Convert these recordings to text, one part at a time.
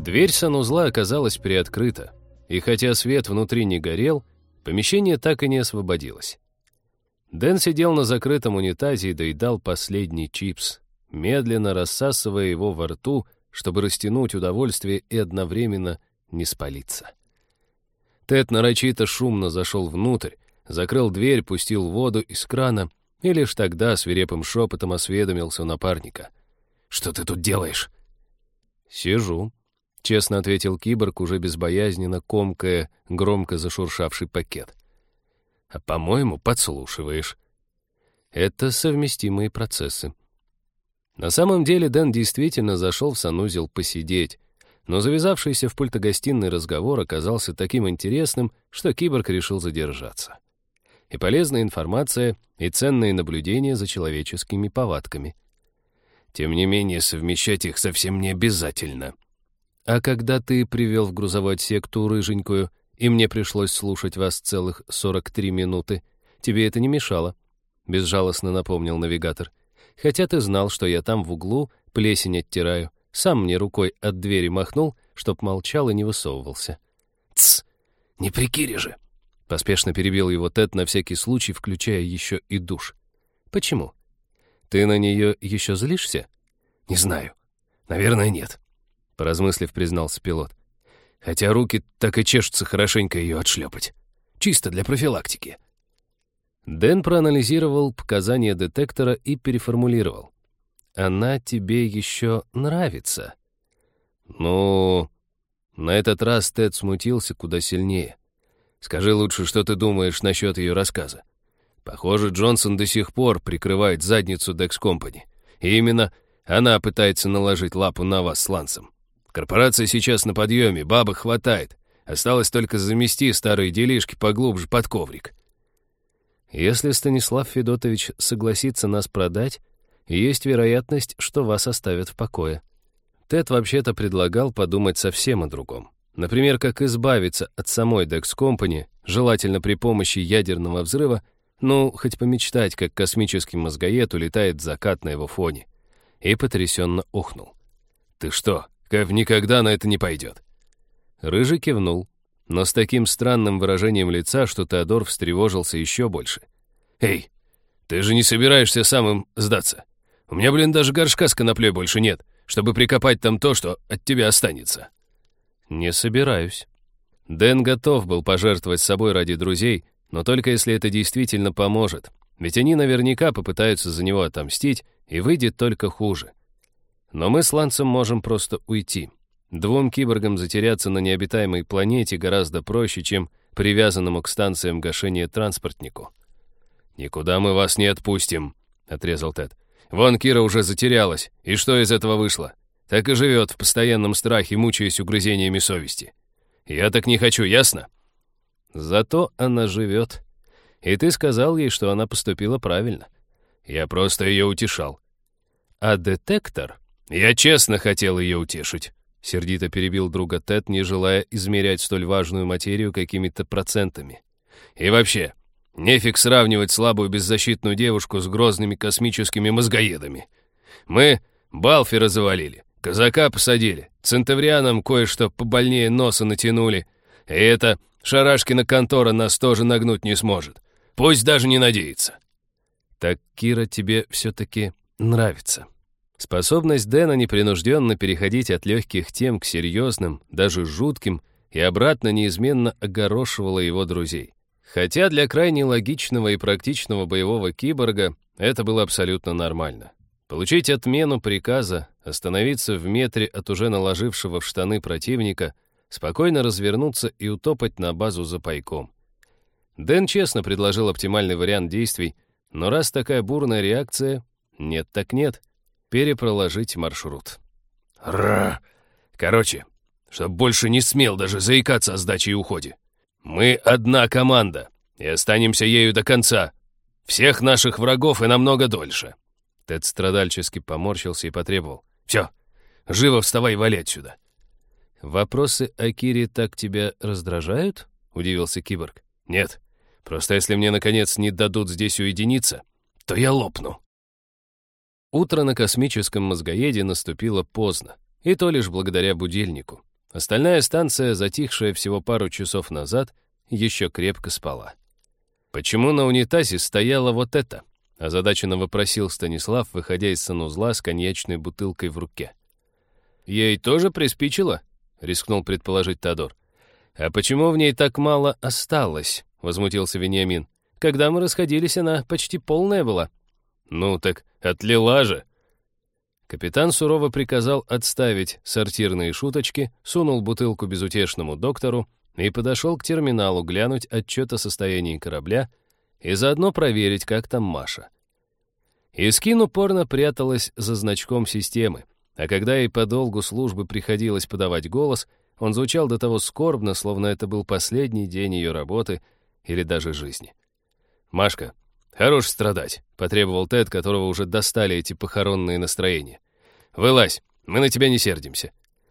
Дверь санузла оказалась приоткрыта, и хотя свет внутри не горел, помещение так и не освободилось. Дэн сидел на закрытом унитазе и доедал последний чипс, медленно рассасывая его во рту, чтобы растянуть удовольствие и одновременно не спалиться. Тед нарочито шумно зашел внутрь, закрыл дверь, пустил воду из крана и лишь тогда свирепым шепотом осведомился у напарника. «Что ты тут делаешь?» «Сижу», — честно ответил киборг, уже безбоязненно комкая громко зашуршавший пакет. «А, по-моему, подслушиваешь». Это совместимые процессы. На самом деле Дэн действительно зашел в санузел посидеть, но завязавшийся в пультогостиной разговор оказался таким интересным, что киборг решил задержаться. И полезная информация, и ценные наблюдения за человеческими повадками. Тем не менее, совмещать их совсем не обязательно. А когда ты привел в грузовой отсек ту рыженькую, и мне пришлось слушать вас целых 43 минуты, тебе это не мешало, — безжалостно напомнил навигатор. Хотя ты знал, что я там в углу плесень оттираю, сам мне рукой от двери махнул, чтоб молчал и не высовывался. «Тсс! Не прикири же!» — поспешно перебил его Тед на всякий случай, включая еще и душ. «Почему? Ты на нее еще злишься?» «Не знаю. Наверное, нет», — поразмыслив, признался пилот. «Хотя руки так и чешутся хорошенько ее отшлепать. Чисто для профилактики». Дэн проанализировал показания детектора и переформулировал. «Она тебе еще нравится?» «Ну...» На этот раз Тед смутился куда сильнее. «Скажи лучше, что ты думаешь насчет ее рассказа. Похоже, Джонсон до сих пор прикрывает задницу Dex Company. И именно она пытается наложить лапу на вас с Лансом. Корпорация сейчас на подъеме, бабок хватает. Осталось только замести старые делишки поглубже под коврик». «Если Станислав Федотович согласится нас продать, есть вероятность, что вас оставят в покое». Тед вообще-то предлагал подумать совсем о другом. Например, как избавиться от самой Dex Company, желательно при помощи ядерного взрыва, ну, хоть помечтать, как космический мозгоед улетает закат на его фоне. И потрясенно ухнул. «Ты что, Кэв никогда на это не пойдет?» Рыжий кивнул, но с таким странным выражением лица, что Теодор встревожился еще больше. «Эй, ты же не собираешься самым сдаться? У меня, даже горшка с коноплей больше нет, чтобы прикопать там то, что от тебя останется». «Не собираюсь». Дэн готов был пожертвовать собой ради друзей, но только если это действительно поможет, ведь они наверняка попытаются за него отомстить, и выйдет только хуже. Но мы с Лансом можем просто уйти. Двум киборгам затеряться на необитаемой планете гораздо проще, чем привязанному к станциям гашения транспортнику. «Никуда мы вас не отпустим», — отрезал Тед. «Вон Кира уже затерялась, и что из этого вышло? Так и живет в постоянном страхе, мучаясь угрызениями совести. Я так не хочу, ясно?» «Зато она живет. И ты сказал ей, что она поступила правильно». «Я просто ее утешал». «А детектор?» «Я честно хотел ее утешить», — сердито перебил друга Тед, не желая измерять столь важную материю какими-то процентами. «И вообще, нефиг сравнивать слабую беззащитную девушку с грозными космическими мозгоедами. Мы Балфера завалили, казака посадили, центаврианам кое-что побольнее носа натянули, и эта Шарашкина контора нас тоже нагнуть не сможет. Пусть даже не надеется». «Так Кира тебе все-таки нравится». Способность Дэна непринужденно переходить от легких тем к серьезным, даже жутким, и обратно неизменно огорошивала его друзей. Хотя для крайне логичного и практичного боевого киборга это было абсолютно нормально. Получить отмену приказа, остановиться в метре от уже наложившего в штаны противника, спокойно развернуться и утопать на базу за пайком. Дэн честно предложил оптимальный вариант действий, но раз такая бурная реакция, нет так нет, перепроложить маршрут. Короче, чтоб больше не смел даже заикаться о сдаче и уходе. Мы одна команда, и останемся ею до конца. Всех наших врагов и намного дольше». Тед страдальчески поморщился и потребовал. «Все, живо вставай и вали отсюда». «Вопросы о Кире так тебя раздражают?» — удивился киборг. «Нет, просто если мне, наконец, не дадут здесь уединиться, то я лопну». Утро на космическом мозгоеде наступило поздно, и то лишь благодаря будильнику. Остальная станция, затихшая всего пару часов назад, еще крепко спала. «Почему на унитазе стояло вот это?» — озадаченно вопросил Станислав, выходя из санузла с коньячной бутылкой в руке. «Ей тоже приспичило?» — рискнул предположить Теодор. «А почему в ней так мало осталось?» — возмутился Вениамин. «Когда мы расходились, она почти полная была». «Ну так отлила же!» Капитан сурово приказал отставить сортирные шуточки, сунул бутылку безутешному доктору и подошел к терминалу глянуть отчет о состоянии корабля и заодно проверить, как там Маша. Искин упорно пряталась за значком системы, а когда ей по долгу службы приходилось подавать голос, он звучал до того скорбно, словно это был последний день ее работы или даже жизни. «Машка, хорош страдать», — потребовал Тед, которого уже достали эти похоронные настроения. «Вылазь, мы на тебя не сердимся».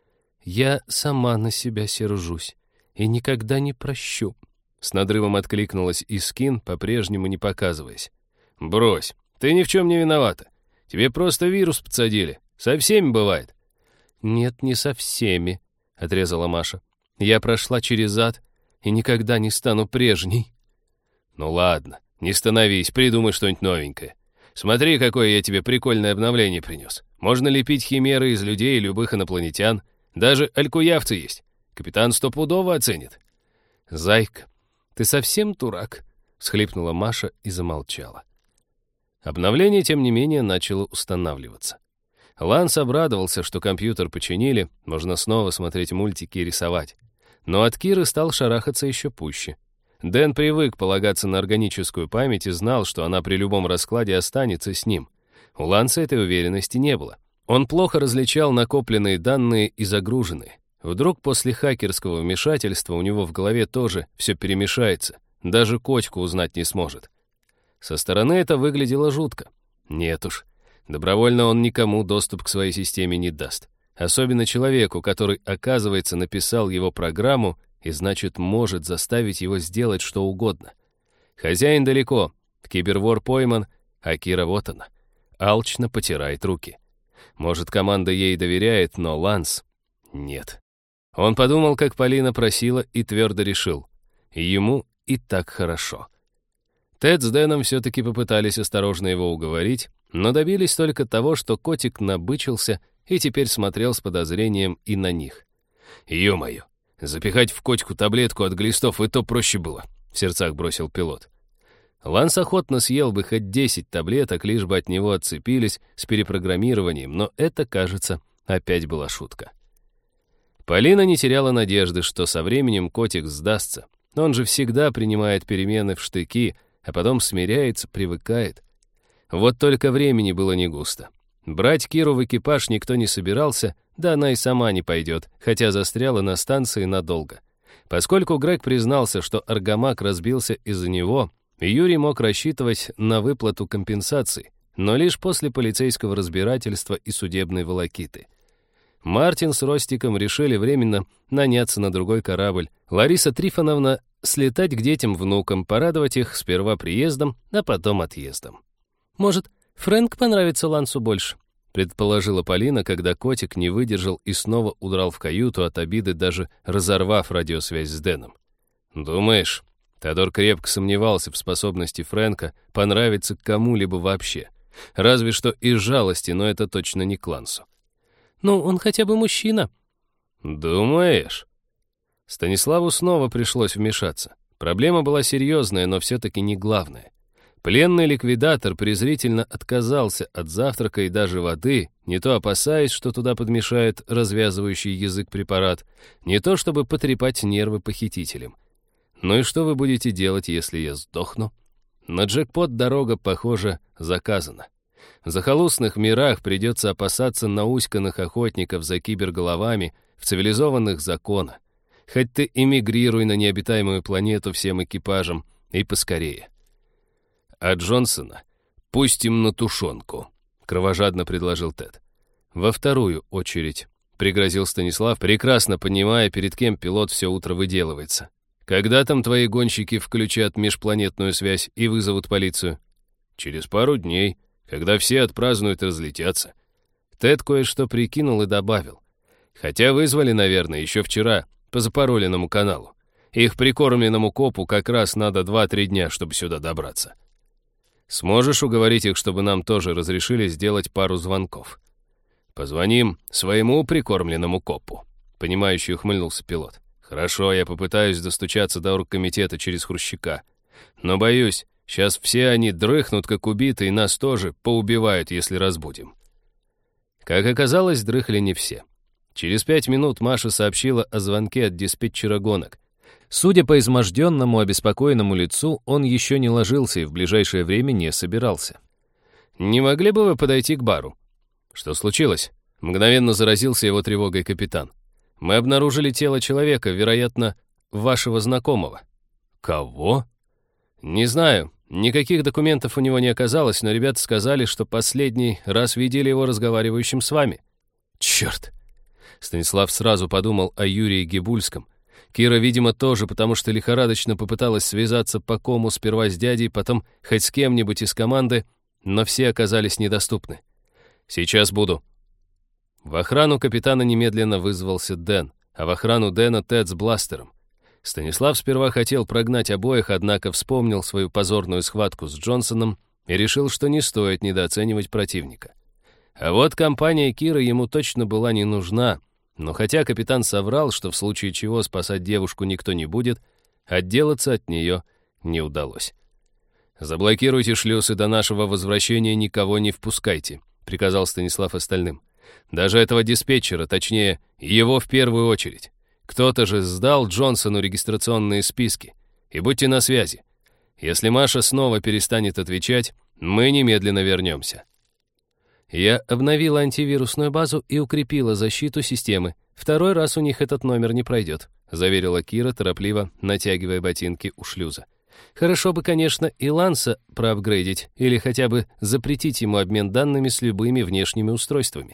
«Я сама на себя сержусь и никогда не прощу», — с надрывом откликнулась Искин, по-прежнему не показываясь. «Брось, ты ни в чем не виновата. Тебе просто вирус подсадили. Со всеми бывает». «Нет, не со всеми», — отрезала Маша. «Я прошла через ад и никогда не стану прежней». «Ну ладно, не становись, придумай что-нибудь новенькое. Смотри, какое я тебе прикольное обновление принес. Можно лепить химеры из людей и любых инопланетян. Даже алькуявцы есть. Капитан стопудово оценит». «Зайка, ты совсем дурак?» — всхлипнула Маша и замолчала. Обновление, тем не менее, начало устанавливаться. Ланс обрадовался, что компьютер починили, можно снова смотреть мультики и рисовать. Но от Киры стал шарахаться еще пуще. Дэн привык полагаться на органическую память и знал, что она при любом раскладе останется с ним. У Ланса этой уверенности не было. Он плохо различал накопленные данные и загруженные. Вдруг после хакерского вмешательства у него в голове тоже все перемешается, даже Котьку узнать не сможет. Со стороны это выглядело жутко. Нет уж, добровольно он никому доступ к своей системе не даст. Особенно человеку, который, оказывается, написал его программу и, значит, может заставить его сделать что угодно. Хозяин далеко, кибервор пойман, а Кира вот она. Алчно потирает руки. Может, команда ей доверяет, но Ланс — нет. Он подумал, как Полина просила, и твердо решил. Ему и так хорошо. Тед с Дэном все-таки попытались осторожно его уговорить, но добились только того, что котик набычился и теперь смотрел с подозрением и на них. «Ё-моё, запихать в котику таблетку от глистов и то проще было», — в сердцах бросил пилот. Ланс охотно съел бы хоть 10 таблеток, лишь бы от него отцепились с перепрограммированием, но это, кажется, опять была шутка. Полина не теряла надежды, что со временем котик сдастся. Он же всегда принимает перемены в штыки, а потом смиряется, привыкает. Вот только времени было не густо. Брать Киру в экипаж никто не собирался, да она и сама не пойдет, хотя застряла на станции надолго. Поскольку Грег признался, что Аргамак разбился из-за него, Юрий мог рассчитывать на выплату компенсации, но лишь после полицейского разбирательства и судебной волокиты. Мартин с Ростиком решили временно наняться на другой корабль. Лариса Трифоновна слетать к детям-внукам, порадовать их сперва приездом, а потом отъездом. «Может, Фрэнк понравится Лансу больше?» — предположила Полина, когда котик не выдержал и снова удрал в каюту от обиды, даже разорвав радиосвязь с Дэном. «Думаешь?» Теодор крепко сомневался в способности Фрэнка понравиться кому-либо вообще. Разве что из жалости, но это точно не к Лансу. «Ну, он хотя бы мужчина». «Думаешь?» Станиславу снова пришлось вмешаться. Проблема была серьезная, но все-таки не главная. Пленный ликвидатор презрительно отказался от завтрака и даже воды, не то опасаясь, что туда подмешает развязывающий язык препарат, не то чтобы потрепать нервы похитителям. «Ну и что вы будете делать, если я сдохну?» На джекпот дорога, похоже, заказана. В захолустных мирах придется опасаться науськанных охотников за киберголовами в цивилизованных закона. Хоть ты эмигрируй на необитаемую планету всем экипажем и поскорее. А Джонсона пустим на тушенку, кровожадно предложил Тед. Во вторую очередь, пригрозил Станислав, прекрасно понимая, перед кем пилот все утро выделывается. Когда там твои гонщики включат межпланетную связь и вызовут полицию? Через пару дней, когда все отпразднуют и разлетятся. Тед кое-что прикинул и добавил. Хотя вызвали, наверное, еще вчера по запароленному каналу. Их прикормленному копу как раз надо 2-3 дня, чтобы сюда добраться. Сможешь уговорить их, чтобы нам тоже разрешили сделать пару звонков? Позвоним своему прикормленному копу. Понимающе ухмыльнулся пилот. Хорошо, я попытаюсь достучаться до оргкомитета через Хрущака. Но боюсь, сейчас все они дрыхнут, как убитые, и нас тоже поубивают, если разбудим. Как оказалось, дрыхли не все. Через 5 минут Маша сообщила о звонке от диспетчера гонок. Судя по изможденному, обеспокоенному лицу, он еще не ложился и в ближайшее время не собирался. «Не могли бы вы подойти к бару?» «Что случилось?» Мгновенно заразился его тревогой капитан. «Мы обнаружили тело человека, вероятно, вашего знакомого». «Кого?» «Не знаю. Никаких документов у него не оказалось, но ребята сказали, что последний раз видели его разговаривающим с вами». «Черт!» Станислав сразу подумал о Юрии Гибульском. Кира, видимо, тоже, потому что лихорадочно попыталась связаться по кому сперва с дядей, потом хоть с кем-нибудь из команды, но все оказались недоступны. «Сейчас буду». В охрану капитана немедленно вызвался Дэн, а в охрану Дэна Тед с бластером. Станислав сперва хотел прогнать обоих, однако вспомнил свою позорную схватку с Джонсоном и решил, что не стоит недооценивать противника. А вот компания Киры ему точно была не нужна, но хотя капитан соврал, что в случае чего спасать девушку никто не будет, отделаться от нее не удалось. «Заблокируйте шлюзы, до нашего возвращения никого не впускайте», — приказал Станислав остальным. «Даже этого диспетчера, точнее, его в первую очередь. Кто-то же сдал Джонсону регистрационные списки. И будьте на связи. Если Маша снова перестанет отвечать, мы немедленно вернемся». Я обновила антивирусную базу и укрепила защиту системы. Второй раз у них этот номер не пройдет, заверила Кира, торопливо натягивая ботинки у шлюза. Хорошо бы, конечно, и Ланса проапгрейдить или хотя бы запретить ему обмен данными с любыми внешними устройствами.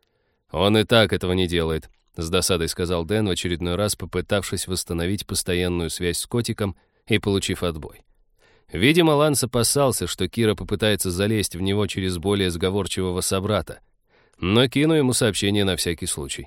Он и так этого не делает, с досадой сказал Дэн, в очередной раз попытавшись восстановить постоянную связь с котиком и получив отбой. Видимо, Ланс опасался, что Кира попытается залезть в него через более сговорчивого собрата, но кину ему сообщение на всякий случай.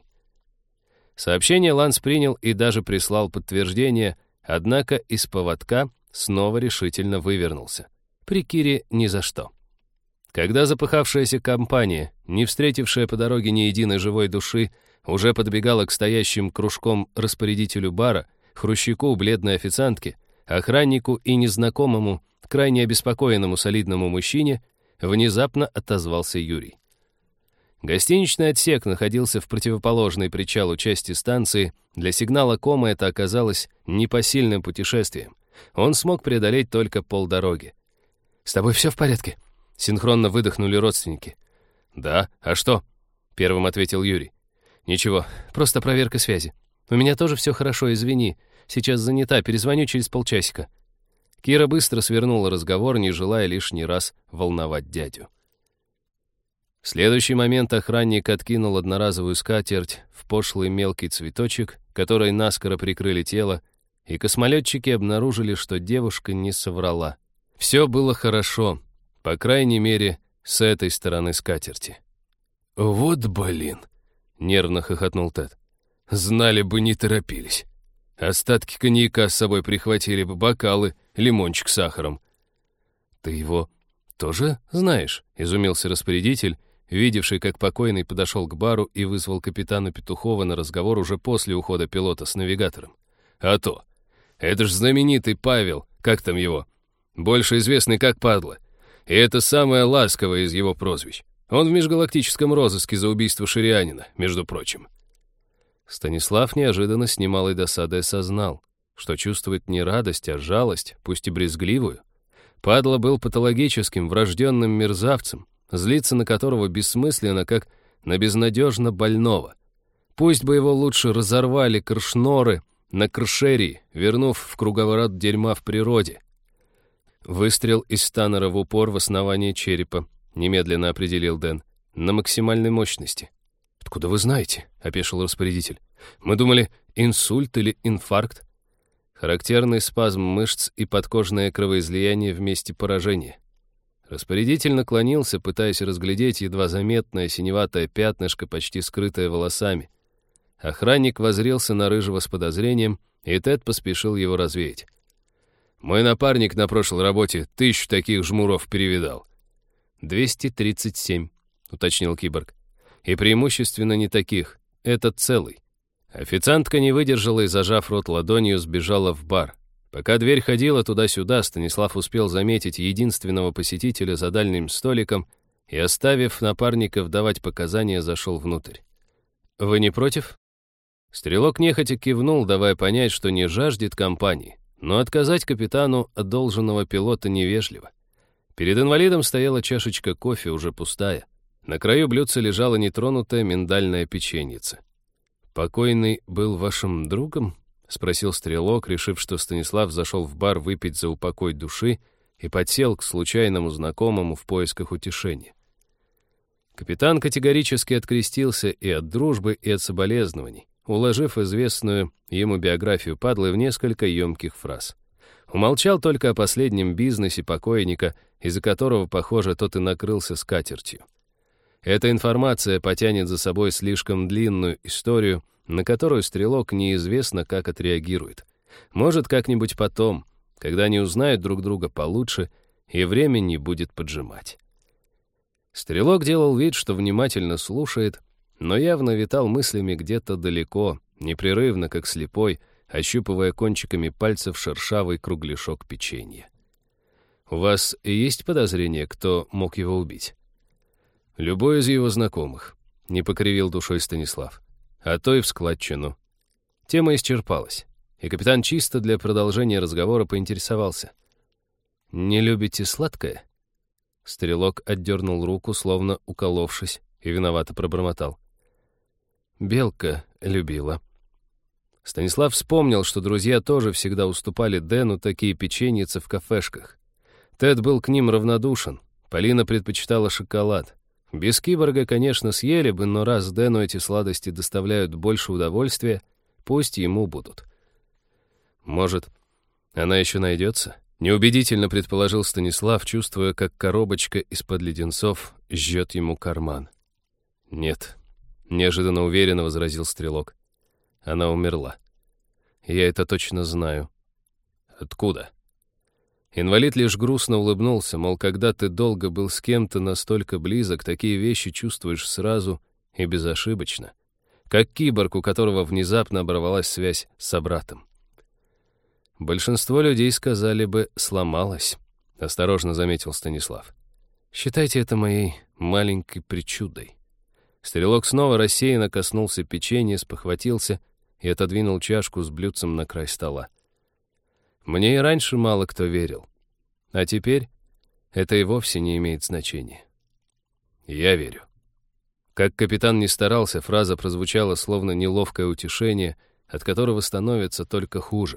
Сообщение Ланс принял и даже прислал подтверждение, однако из поводка снова решительно вывернулся. При Кире ни за что. Когда запыхавшаяся компания, не встретившая по дороге ни единой живой души, уже подбегала к стоящим кружком распорядителю бара, Хрущаку, бледной официантке, охраннику и незнакомому, крайне обеспокоенному солидному мужчине, внезапно отозвался Юрий. Гостиничный отсек находился в противоположной причалу части станции. Для сигнала кома это оказалось непосильным путешествием. Он смог преодолеть только полдороги. «С тобой все в порядке?» Синхронно выдохнули родственники. «Да, а что?» — первым ответил Юрий. «Ничего, просто проверка связи. У меня тоже все хорошо, извини. Сейчас занята, перезвоню через полчасика». Кира быстро свернула разговор, не желая лишний раз волновать дядю. В следующий момент охранник откинул одноразовую скатерть в пошлый мелкий цветочек, которой наскоро прикрыли тело, и космолетчики обнаружили, что девушка не соврала. Все было хорошо, по крайней мере, с этой стороны скатерти. «Вот блин!» — нервно хохотнул Тед. «Знали бы, не торопились. Остатки коньяка с собой прихватили бы, бокалы, лимончик с сахаром». «Ты его тоже знаешь?» — изумился распорядитель, видевший, как покойный подошел к бару и вызвал капитана Петухова на разговор уже после ухода пилота с навигатором. «А то! Это ж знаменитый Павел, как там его? Больше известный как Падла. И это самое ласковое из его прозвищ. Он в межгалактическом розыске за убийство ширианина, между прочим». Станислав неожиданно с немалой досадой осознал, что чувствует не радость, а жалость, пусть и брезгливую. Падла был патологическим, врожденным мерзавцем, злиться на которого бессмысленно, как на безнадежно больного. Пусть бы его лучше разорвали кршноры на кршерии, вернув в круговорот дерьма в природе. Выстрел из станера в упор в основание черепа, немедленно определил Дэн, на максимальной мощности. «Откуда вы знаете?» — опешил распорядитель. «Мы думали, инсульт или инфаркт». Характерный спазм мышц и подкожное кровоизлияние в месте поражения. Распорядитель наклонился, пытаясь разглядеть едва заметное синеватое пятнышко, почти скрытое волосами. Охранник воззрелся на Рыжего с подозрением, и Тед поспешил его развеять. «Мой напарник на прошлой работе 1000 таких жмуров перевидал». 237, уточнил киборг. «И преимущественно не таких. Этот целый». Официантка не выдержала и, зажав рот ладонью, сбежала в бар. Пока дверь ходила туда-сюда, Станислав успел заметить единственного посетителя за дальним столиком и, оставив напарников давать показания, зашел внутрь. «Вы не против?» Стрелок нехотя кивнул, давая понять, что не жаждет компании, но отказать капитану от одолженного пилота невежливо. Перед инвалидом стояла чашечка кофе, уже пустая. На краю блюдца лежала нетронутая миндальная печеньица. «Покойный был вашим другом?» — спросил Стрелок, решив, что Станислав зашел в бар выпить за упокой души и подсел к случайному знакомому в поисках утешения. Капитан категорически открестился и от дружбы, и от соболезнований, уложив известную ему биографию падлы в несколько емких фраз. Умолчал только о последнем бизнесе покойника, из-за которого, похоже, тот и накрылся скатертью. Эта информация потянет за собой слишком длинную историю, на которую Стрелок неизвестно, как отреагирует. Может, как-нибудь потом, когда они узнают друг друга получше, и время не будет поджимать. Стрелок делал вид, что внимательно слушает, но явно витал мыслями где-то далеко, непрерывно, как слепой, ощупывая кончиками пальцев шершавый кругляшок печенья. «У вас есть подозрение, кто мог его убить?» «Любой из его знакомых», — не покривил душой Станислав. «А то и в складчину». Тема исчерпалась, и капитан чисто для продолжения разговора поинтересовался. «Не любите сладкое?» Стрелок отдернул руку, словно уколовшись, и виновато пробормотал. «Белка любила». Станислав вспомнил, что друзья тоже всегда уступали Дэну такие печеньицы в кафешках. Тед был к ним равнодушен, Полина предпочитала шоколад. Без киборга, конечно, съели бы, но раз Дэну эти сладости доставляют больше удовольствия, пусть ему будут. «Может, она еще найдется?» Неубедительно предположил Станислав, чувствуя, как коробочка из-под леденцов жжет ему карман. «Нет», — неожиданно уверенно возразил Стрелок. «Она умерла. Я это точно знаю». «Откуда?» Инвалид лишь грустно улыбнулся, мол, когда ты долго был с кем-то настолько близок, такие вещи чувствуешь сразу и безошибочно. Как киборг, у которого внезапно оборвалась связь с собратом. «Большинство людей сказали бы, сломалась», — осторожно заметил Станислав. «Считайте это моей маленькой причудой». Стрелок снова рассеянно коснулся печенья, спохватился и отодвинул чашку с блюдцем на край стола. «Мне и раньше мало кто верил. А теперь это и вовсе не имеет значения. Я верю». Как капитан ни старался, фраза прозвучала словно неловкое утешение, от которого становится только хуже.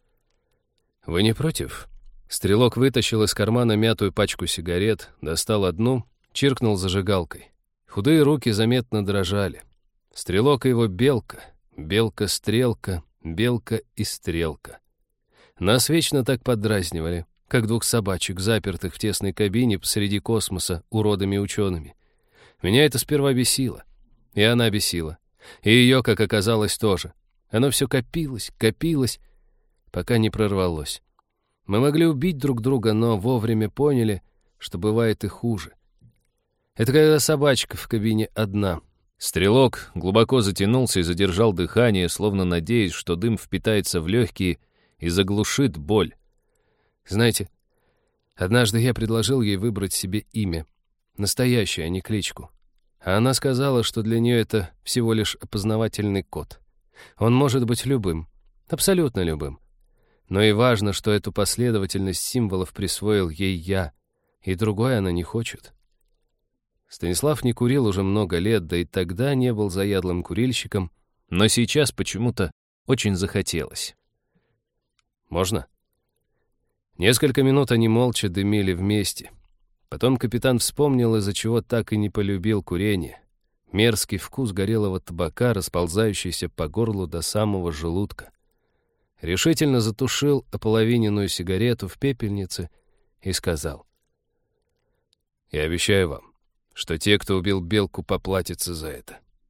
«Вы не против?» Стрелок вытащил из кармана мятую пачку сигарет, достал одну, чиркнул зажигалкой. Худые руки заметно дрожали. Стрелок и его белка, белка-стрелка, белка и стрелка. Нас вечно так поддразнивали, как двух собачек, запертых в тесной кабине посреди космоса уродами-учеными. Меня это сперва бесило, и она бесила, и ее, как оказалось, тоже. Оно все копилось, копилось, пока не прорвалось. Мы могли убить друг друга, но вовремя поняли, что бывает и хуже. Это когда собачка в кабине одна. Стрелок глубоко затянулся и задержал дыхание, словно надеясь, что дым впитается в легкие и заглушит боль. Знаете, однажды я предложил ей выбрать себе имя. Настоящее, а не кличку. А она сказала, что для нее это всего лишь опознавательный код. Он может быть любым, абсолютно любым. Но и важно, что эту последовательность символов присвоил ей я, и другой она не хочет. Станислав не курил уже много лет, да и тогда не был заядлым курильщиком, но сейчас почему-то очень захотелось. «Можно?» Несколько минут они молча дымили вместе. Потом капитан вспомнил, из-за чего так и не полюбил курение. Мерзкий вкус горелого табака, расползающийся по горлу до самого желудка. Решительно затушил ополовиненную сигарету в пепельнице и сказал: «Я обещаю вам, что те, кто убил белку, поплатятся за это.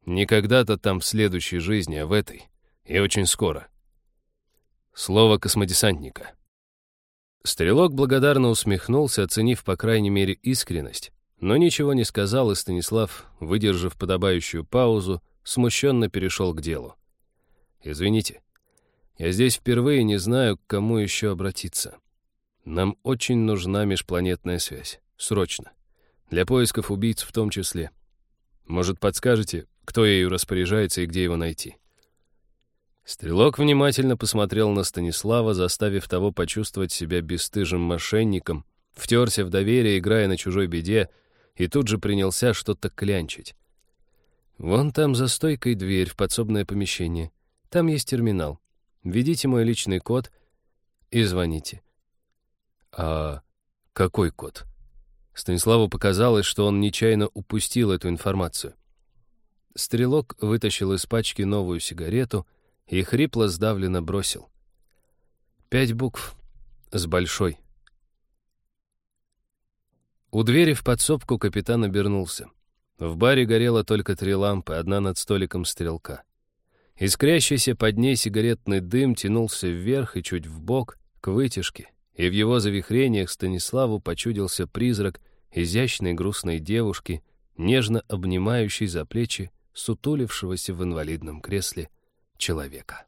Не когда-то там в следующей жизни, а в этой. И очень скоро. Слово космодесантника. Стрелок благодарно усмехнулся, оценив, по крайней мере, искренность, но ничего не сказал, и Станислав, выдержав подобающую паузу, смущенно перешел к делу. «Извините, я здесь впервые не знаю, к кому еще обратиться. Нам очень нужна межпланетная связь. Срочно. Для поисков убийц в том числе. Может, подскажете, кто ею распоряжается и где его найти?» Стрелок внимательно посмотрел на Станислава, заставив того почувствовать себя бесстыжим мошенником, втерся в доверие, играя на чужой беде, и тут же принялся что-то клянчить. «Вон там за стойкой дверь в подсобное помещение. Там есть терминал. Введите мой личный код и звоните». «А какой код?» Станиславу показалось, что он нечаянно упустил эту информацию. Стрелок вытащил из пачки новую сигарету и хрипло сдавленно бросил. 5 букв с большой. У двери в подсобку капитан обернулся. В баре горело только 3 лампы, одна над столиком стрелка. Искрящийся под ней сигаретный дым тянулся вверх и чуть вбок, к вытяжке, и в его завихрениях Станиславу почудился призрак изящной грустной девушки, нежно обнимающей за плечи сутулившегося в инвалидном кресле человека.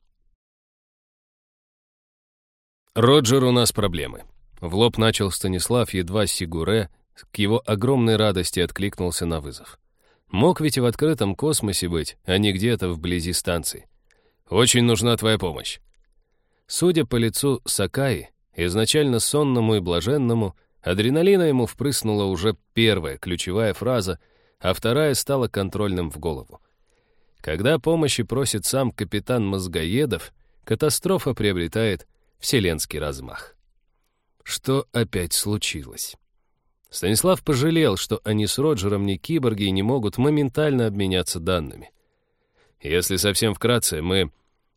«Роджер, у нас проблемы», — в лоб начал Станислав, едва Сигуре к его огромной радости откликнулся на вызов. Мог ведь и в открытом космосе быть, а не где-то вблизи станции. «Очень нужна твоя помощь». Судя по лицу Сакаи, изначально сонному и блаженному, адреналина ему впрыснула уже первая ключевая фраза, а вторая стала контрольным в голову. Когда помощи просит сам капитан Мозгоедов, катастрофа приобретает вселенский размах. Что опять случилось? Станислав пожалел, что они с Роджером не киборги и не могут моментально обменяться данными. Если совсем вкратце, мы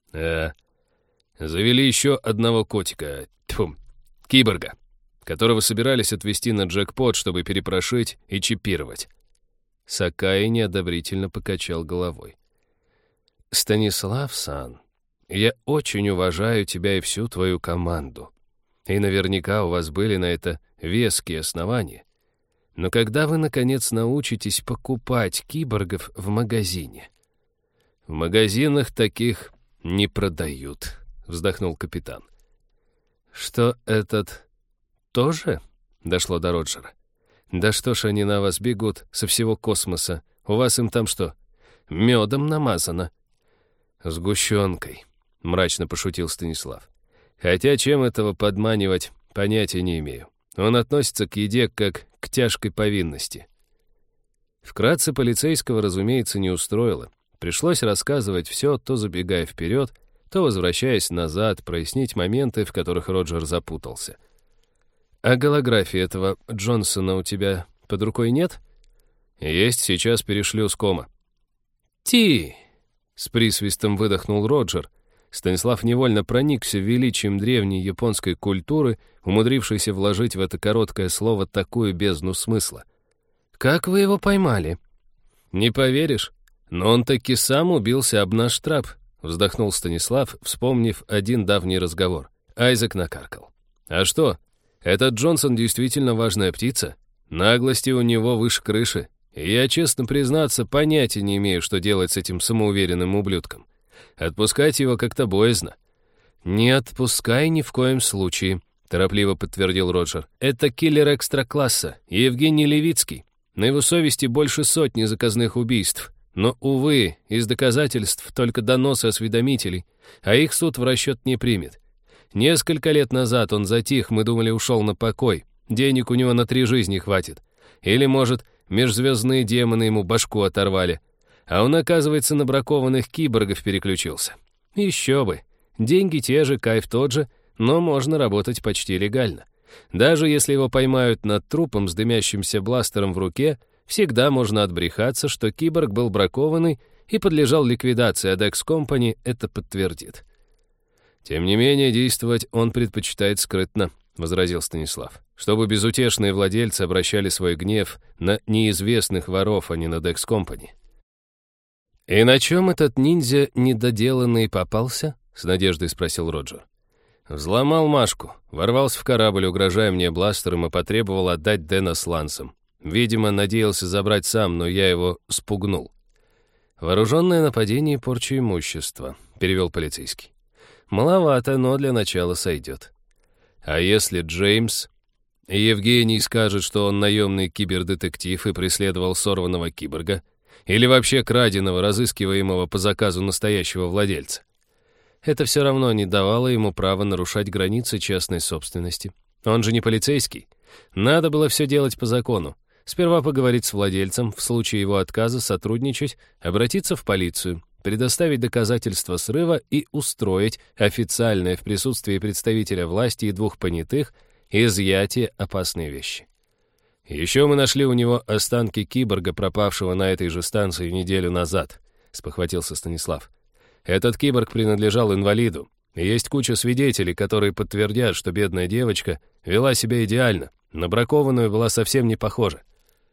завели еще одного котика, киборга, которого собирались отвезти на джекпот, чтобы перепрошить и чипировать. Сакаи неодобрительно покачал головой. «Станислав-сан, я очень уважаю тебя и всю твою команду. И наверняка у вас были на это веские основания. Но когда вы, наконец, научитесь покупать киборгов в магазине?» «В магазинах таких не продают», — вздохнул капитан. «Что этот тоже?» — дошло до Роджера. «Да что ж они на вас бегут со всего космоса? У вас им там что, медом намазано?» «Сгущенкой», — мрачно пошутил Станислав. «Хотя чем этого подманивать, понятия не имею. Он относится к еде как к тяжкой повинности». Вкратце полицейского, разумеется, не устроило. Пришлось рассказывать все, то забегая вперед, то возвращаясь назад, прояснить моменты, в которых Роджер запутался. «А голографии этого Джонсона у тебя под рукой нет?» «Есть, сейчас перешлю с кома». «Ти!» — с присвистом выдохнул Роджер. Станислав невольно проникся величием древней японской культуры, умудрившейся вложить в это короткое слово такую бездну смысла. «Как вы его поймали?» «Не поверишь, но он таки сам убился об наш трап», — вздохнул Станислав, вспомнив один давний разговор. Айзек накаркал. «А что? Этот Джонсон действительно важная птица. Наглости у него выше крыши. И я, честно признаться, понятия не имею, что делать с этим самоуверенным ублюдком. Отпускать его как-то боязно». «Не отпускай ни в коем случае», — торопливо подтвердил Роджер. «Это киллер экстра-класса, Евгений Левицкий. На его совести больше 100 заказных убийств. Но, увы, из доказательств только доносы осведомителей, а их суд в расчет не примет. Несколько лет назад он затих, мы думали, ушел на покой. Денег у него на 3 жизни хватит. Или, может, межзвездные демоны ему башку оторвали. А он, оказывается, на бракованных киборгов переключился. Еще бы. Деньги те же, кайф тот же, но можно работать почти легально. Даже если его поймают над трупом с дымящимся бластером в руке, всегда можно отбрехаться, что киборг был бракованный и подлежал ликвидации, а Dex Company это подтвердит. «Тем не менее, действовать он предпочитает скрытно», — возразил Станислав, «чтобы безутешные владельцы обращали свой гнев на неизвестных воров, а не на Dex Company». «И на чем этот ниндзя недоделанный попался?» — с надеждой спросил Роджер. «Взломал Машку, ворвался в корабль, угрожая мне бластером, и потребовал отдать Дэна с Лансом. Видимо, надеялся забрать сам, но я его спугнул». «Вооруженное нападение и порча имущества», — перевел полицейский. «Маловато, но для начала сойдет». «А если Джеймс?» «Евгений скажет, что он наемный кибердетектив и преследовал сорванного киборга? Или вообще краденого, разыскиваемого по заказу настоящего владельца?» Это все равно не давало ему права нарушать границы частной собственности. Он же не полицейский. Надо было все делать по закону. Сперва поговорить с владельцем, в случае его отказа сотрудничать, обратиться в полицию, предоставить доказательства срыва и устроить официальное в присутствии представителя власти и двух понятых изъятие опасной вещи. «Еще мы нашли у него останки киборга, пропавшего на этой же станции неделю назад», — спохватился Станислав. «Этот киборг принадлежал инвалиду, и есть куча свидетелей, которые подтвердят, что бедная девочка вела себя идеально, на бракованную была совсем не похожа».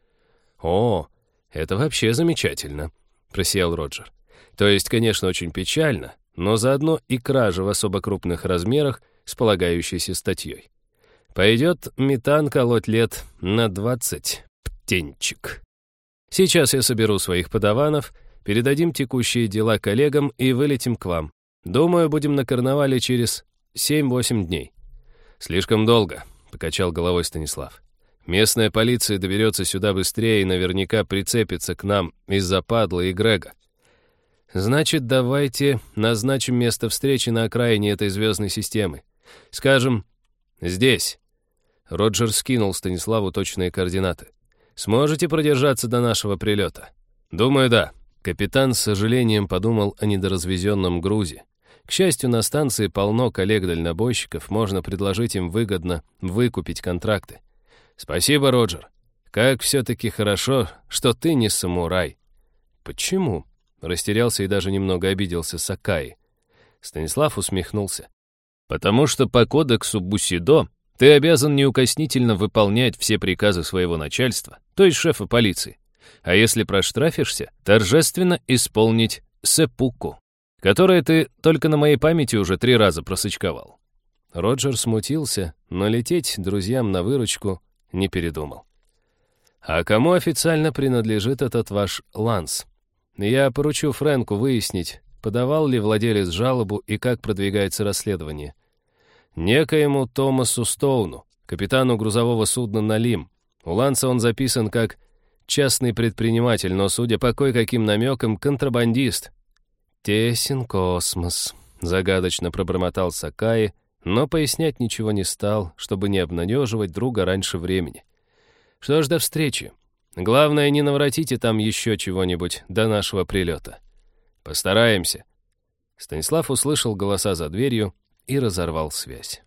«О, это вообще замечательно», — просиял Роджер. «То есть, конечно, очень печально, но заодно и кража в особо крупных размерах с полагающейся статьей. Пойдет метан колоть лет на 20, птенчик. Сейчас я соберу своих подаванов, передадим текущие дела коллегам и вылетим к вам. Думаю, будем на карнавале через 7-8 дней». «Слишком долго», — покачал головой Станислав. «Местная полиция доберется сюда быстрее и наверняка прицепится к нам из-за Падла и Грега». «Значит, давайте назначим место встречи на окраине этой звездной системы. Скажем, здесь». Роджер скинул Станиславу точные координаты. «Сможете продержаться до нашего прилета?» «Думаю, да». Капитан с сожалением подумал о недоразвезенном грузе. К счастью, на станции полно коллег-дальнобойщиков, можно предложить им выгодно выкупить контракты. «Спасибо, Роджер. Как все-таки хорошо, что ты не самурай». «Почему?» — растерялся и даже немного обиделся Сакаи. Станислав усмехнулся. «Потому что по кодексу Бусидо ты обязан неукоснительно выполнять все приказы своего начальства, то есть шефа полиции. А если проштрафишься, торжественно исполнить сэппуку, которое ты только на моей памяти уже 3 раза просычковал». Роджер смутился, но лететь друзьям на выручку не передумал. «А кому официально принадлежит этот ваш Ланс? Я поручу Фрэнку выяснить, подавал ли владелец жалобу и как продвигается расследование. Некоему Томасу Стоуну, капитану грузового судна «Налим». У Ланса он записан как частный предприниматель, но, судя по кое-каким намекам, контрабандист». «Тесен космос», — загадочно пробормотал Сакаи, но пояснять ничего не стал, чтобы не обнадеживать друга раньше времени. «Что ж, до встречи. Главное, не наворотите там еще чего-нибудь до нашего прилета». «Постараемся». Станислав услышал голоса за дверью и разорвал связь.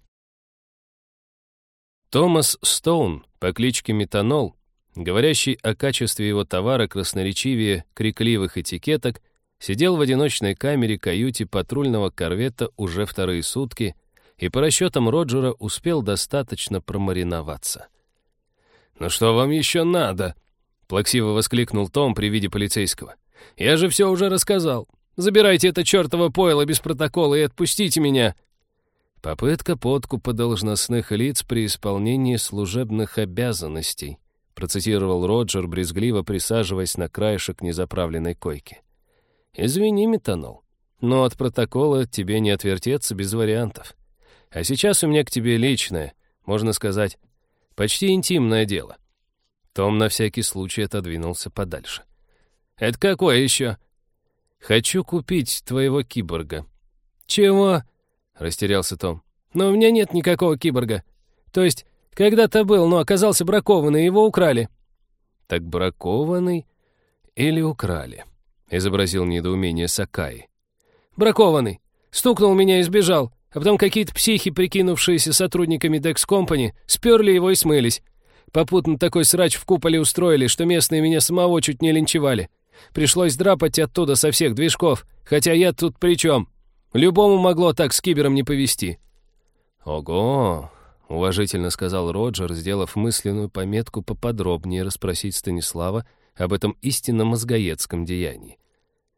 Томас Стоун по кличке Метанол, говорящий о качестве его товара красноречивее крикливых этикеток, сидел в одиночной камере-каюте патрульного корвета уже 2 сутки и по расчетам Роджера успел достаточно промариноваться. «Ну что вам еще надо?» — плаксиво воскликнул Том при виде полицейского. «Я же все уже рассказал. Забирайте это чертово пойло без протокола и отпустите меня». «Попытка подкупа должностных лиц при исполнении служебных обязанностей», процитировал Роджер, брезгливо присаживаясь на краешек незаправленной койки. «Извини, Метанол, но от протокола тебе не отвертеться без вариантов. А сейчас у меня к тебе личное, можно сказать, почти интимное дело». Том на всякий случай отодвинулся подальше. «Это какое еще?» «Хочу купить твоего киборга». «Чего?» — растерялся Том. «Но у меня нет никакого киборга. То есть, когда-то был, но оказался бракованный, его украли». «Так бракованный или украли?» — изобразил недоумение Сакаи. «Бракованный. Стукнул меня и сбежал, а потом какие-то психи, прикинувшиеся сотрудниками Dex Company, сперли его и смылись. Попутно такой срач в куполе устроили, что местные меня самого чуть не линчевали. Пришлось драпать оттуда со всех движков, хотя я тут при чем? Любому могло так с кибером не повезти». «Ого!» — уважительно сказал Роджер, сделав мысленную пометку поподробнее расспросить Станислава об этом истинно мозгоедском деянии.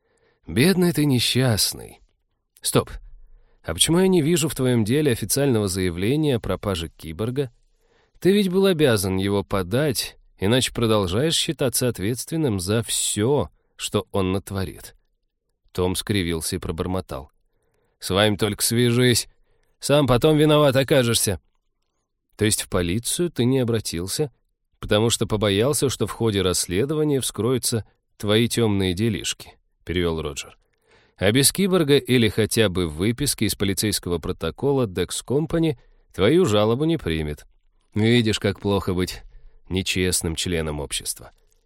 Бедный ты несчастный. Стоп. А почему я не вижу в твоем деле официального заявления о пропаже киборга? Ты ведь был обязан его подать, иначе продолжаешь считаться ответственным за все, что он натворит. Том скривился и пробормотал. «С вами только свяжись. Сам потом виноват окажешься». «То есть в полицию ты не обратился, потому что побоялся, что в ходе расследования вскроются твои темные делишки?» — перевел Роджер. «А без киборга или хотя бы выписки из полицейского протокола Dex Company твою жалобу не примет. Видишь, как плохо быть нечестным членом общества».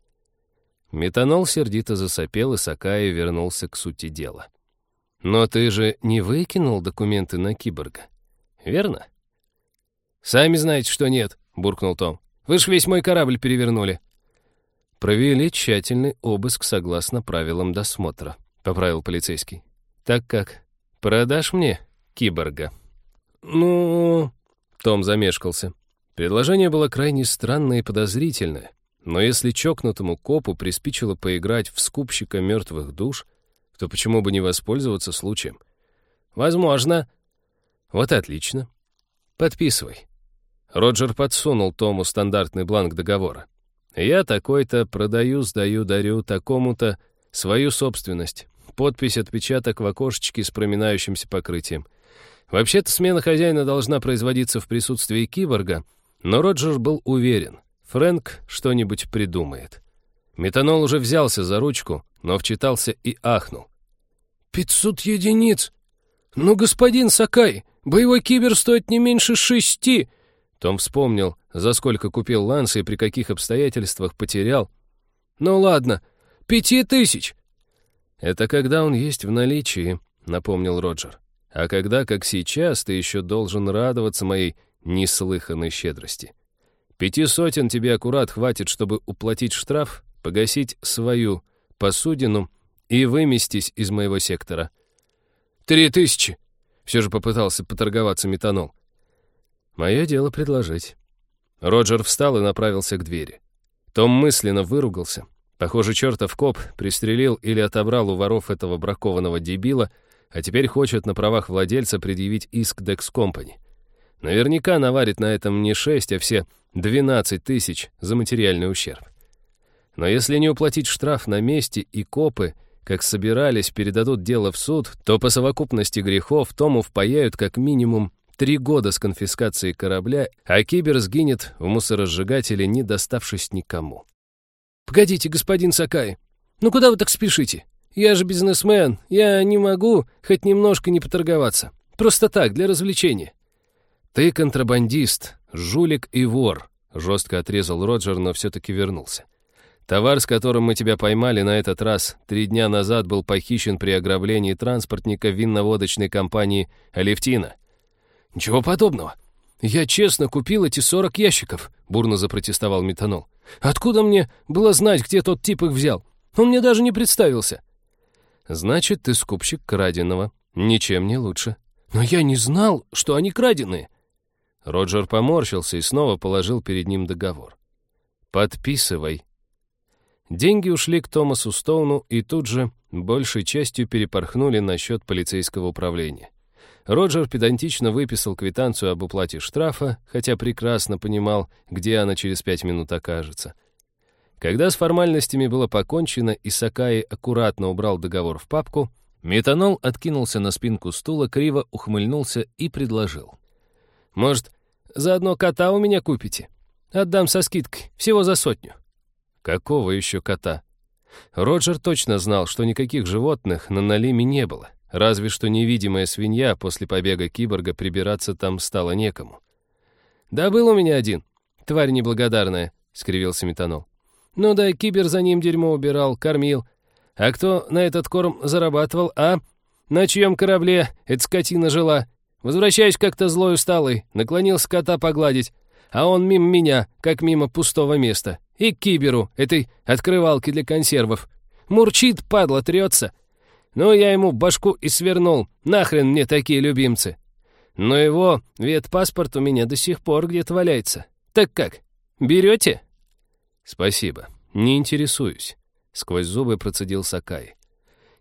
Метанол сердито засопел, и Сакаи вернулся к сути дела. «Но ты же не выкинул документы на киборга, верно?» «Сами знаете, что нет», — буркнул Том. «Вы ж весь мой корабль перевернули». «Провели тщательный обыск согласно правилам досмотра», — поправил полицейский. «Так как, продашь мне киборга?» «Ну...» — Том замешкался. Предложение было крайне странное и подозрительное, но если чокнутому копу приспичило поиграть в скупщика мертвых душ, то почему бы не воспользоваться случаем? «Возможно». «Вот отлично. Подписывай». Роджер подсунул Тому стандартный бланк договора. «Я такой-то продаю, сдаю, дарю такому-то свою собственность. Подпись, отпечаток в окошечке с проминающимся покрытием. Вообще-то смена хозяина должна производиться в присутствии киборга, но Роджер был уверен, Фрэнк что-нибудь придумает. Метанол уже взялся за ручку, но вчитался и ахнул. 500 единиц! Ну, господин Сакаи, боевой кибер стоит не меньше 6. Том вспомнил, за сколько купил Ланса и при каких обстоятельствах потерял. «Ну ладно, 5000!» «Это когда он есть в наличии», — напомнил Роджер. «А когда, как сейчас, ты еще должен радоваться моей неслыханной щедрости. 500 тебе аккурат хватит, чтобы уплатить штраф, погасить свою посудину и выместись из моего сектора». 3000! Все же попытался поторговаться Метанол. «Мое дело предложить». Роджер встал и направился к двери. Том мысленно выругался. Похоже, чертов коп пристрелил или отобрал у воров этого бракованного дебила, а теперь хочет на правах владельца предъявить иск Dex Company. Наверняка наварит на этом не 6, а все 12 тысяч за материальный ущерб. Но если не уплатить штраф на месте и копы, как собирались, передадут дело в суд, то по совокупности грехов Тому впаяют как минимум 3 года с конфискацией корабля, а кибер сгинет в мусоросжигателе, не доставшись никому. «Погодите, господин Сакаи, ну куда вы так спешите? Я же бизнесмен, я не могу хоть немножко не поторговаться. Просто так, для развлечения». «Ты контрабандист, жулик и вор», — жестко отрезал Роджер, но все-таки вернулся. «Товар, с которым мы тебя поймали на этот раз, 3 дня назад был похищен при ограблении транспортника винно-водочной компании «Алевтина». «Ничего подобного. Я честно купил эти 40 ящиков», — бурно запротестовал Метанол. «Откуда мне было знать, где тот тип их взял? Он мне даже не представился». «Значит, ты скупщик краденого. Ничем не лучше». «Но я не знал, что они краденые». Роджер поморщился и снова положил перед ним договор. «Подписывай». Деньги ушли к Томасу Стоуну и тут же большей частью перепорхнули на счет полицейского управления. Роджер педантично выписал квитанцию об уплате штрафа, хотя прекрасно понимал, где она через 5 минут окажется. Когда с формальностями было покончено и Сакаи аккуратно убрал договор в папку, Метанол откинулся на спинку стула, криво ухмыльнулся и предложил. «Может, заодно кота у меня купите? Отдам со скидкой, всего за 100». «Какого еще кота?» Роджер точно знал, что никаких животных на Налиме не было, разве что невидимая свинья, после побега киборга прибираться там стало некому. «Да был у меня один, тварь неблагодарная», — скривился Метанол. «Ну да, кибер за ним дерьмо убирал, кормил. А кто на этот корм зарабатывал, а? На чьем корабле эта скотина жила? Возвращаюсь как-то злой усталый, наклонился кота погладить, а он мимо меня, как мимо пустого места. И к киберу, этой открывалки для консервов. Мурчит, падла, трется. Ну, я ему башку и свернул. Нахрен мне такие любимцы. Но его ветпаспорт у меня до сих пор где-то валяется. Так как, берете?» «Спасибо, не интересуюсь», — сквозь зубы процедил Сакаи.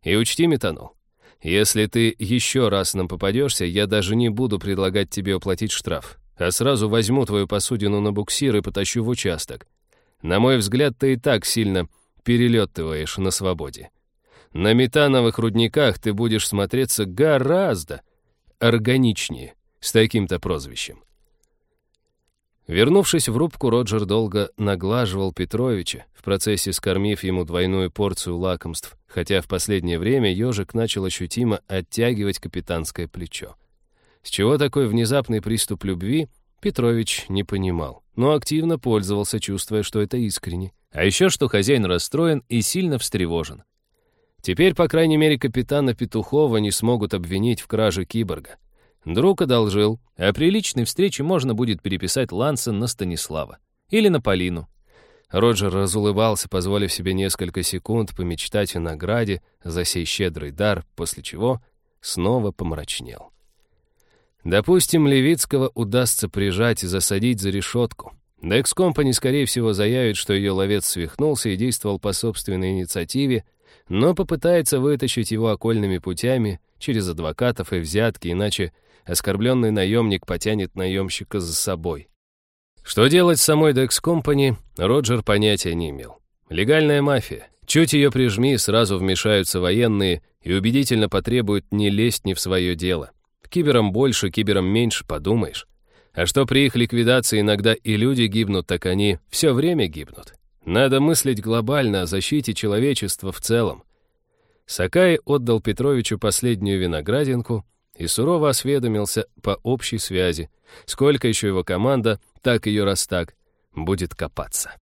И учти, Метанол, если ты еще раз нам попадешься, я даже не буду предлагать тебе уплатить штраф, а сразу возьму твою посудину на буксир и потащу в участок. На мой взгляд, ты и так сильно перелетываешь на свободе. На метановых рудниках ты будешь смотреться гораздо органичнее с таким-то прозвищем. Вернувшись в рубку, Роджер долго наглаживал Петровича, в процессе скормив ему двойную порцию лакомств, хотя в последнее время ежик начал ощутимо оттягивать капитанское плечо. С чего такой внезапный приступ любви, Петрович не понимал, но активно пользовался, чувствуя, что это искренне. А еще, что хозяин расстроен и сильно встревожен. Теперь, по крайней мере, капитана Петухова не смогут обвинить в краже киборга. Друг одолжил, а при личной встрече можно будет переписать Ланса на Станислава. Или на Полину. Роджер разулыбался, позволив себе несколько секунд помечтать о награде за сей щедрый дар, после чего снова помрачнел. Допустим, Левицкого удастся прижать и засадить за решетку. Dex Company, скорее всего, заявит, что ее ловец свихнулся и действовал по собственной инициативе, но попытается вытащить его окольными путями, через адвокатов и взятки, иначе оскорбленный наемник потянет наемщика за собой. Что делать с самой Dex Company, Роджер понятия не имел. Легальная мафия. Чуть ее прижми, сразу вмешаются военные и убедительно потребуют не лезть не в свое дело. Киберам больше, киберам меньше, подумаешь. А что при их ликвидации иногда и люди гибнут, так они все время гибнут. Надо мыслить глобально о защите человечества в целом. Сакаи отдал Петровичу последнюю виноградинку и сурово осведомился по общей связи, сколько еще его команда, так ее раз так, будет копаться.